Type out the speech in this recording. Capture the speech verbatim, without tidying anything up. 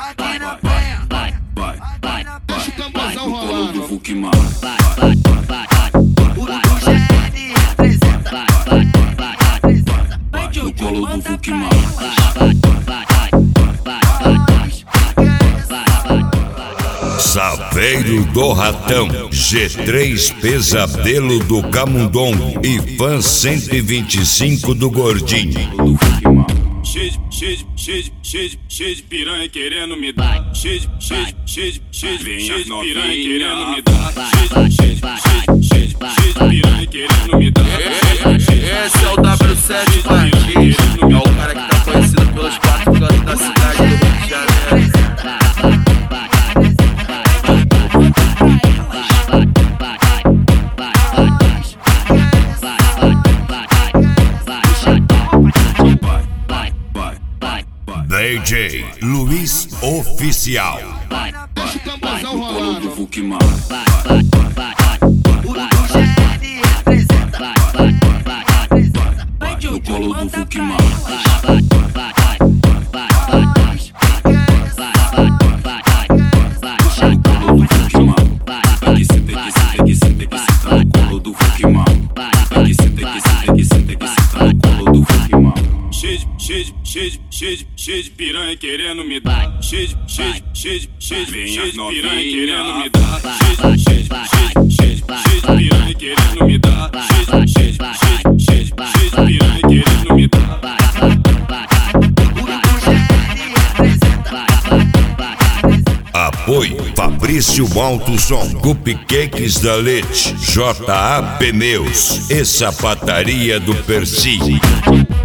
Aqui na penha, vai, vai, vai, deixa o tamborzão vai, rolar. do Fukimar. O G N representa, Vai no colo do Fukimar. Saveiro do Ratão, G três Pesadelo do Camundongo e Fan cento e vinte e cinco do Gordinho. Cheio de, cheio de, cheio de, cheio de, cheio de piranha querendo me dar. Cheio de, cheio de, cheio de, cheio de, cheio de piranha querendo me dar. Cheio de, cheio de, cheio de, cheio de, cheio de piranha querendo me dar. Esse é o W sete Plantinho, é o cara que tá conhecido pelos quatro cantos da cidade do Rio de Janeiro. D J Luiz Oficial. deixa o tamborzão rolar. Do Fukimar. O G N representa, Vai no colo do Fukimar. Tem que ser, tem que ser, tem que ser, tem que ser, tá no colo do Fukimar. Tem que ser, tem que ser, tem que ser, tem que ser, tá no colo do Fukimar. Cheio de, cheio de, cheio de, cheio de, cheio de piranha querendo me dar. Cheio de, cheio de, cheio de, cheio de, cheio de piranha querendo me dar. Cheio de, cheio de, cheio de, cheio de, cheio de piranha querendo me dar. Cheio de, cheio de, cheio de, cheio de, cheio de piranha querendo me dar. Apoio Fabrício Alto-Som, Cupcakes da Leite, J A Pneus e Sapataria do Percy.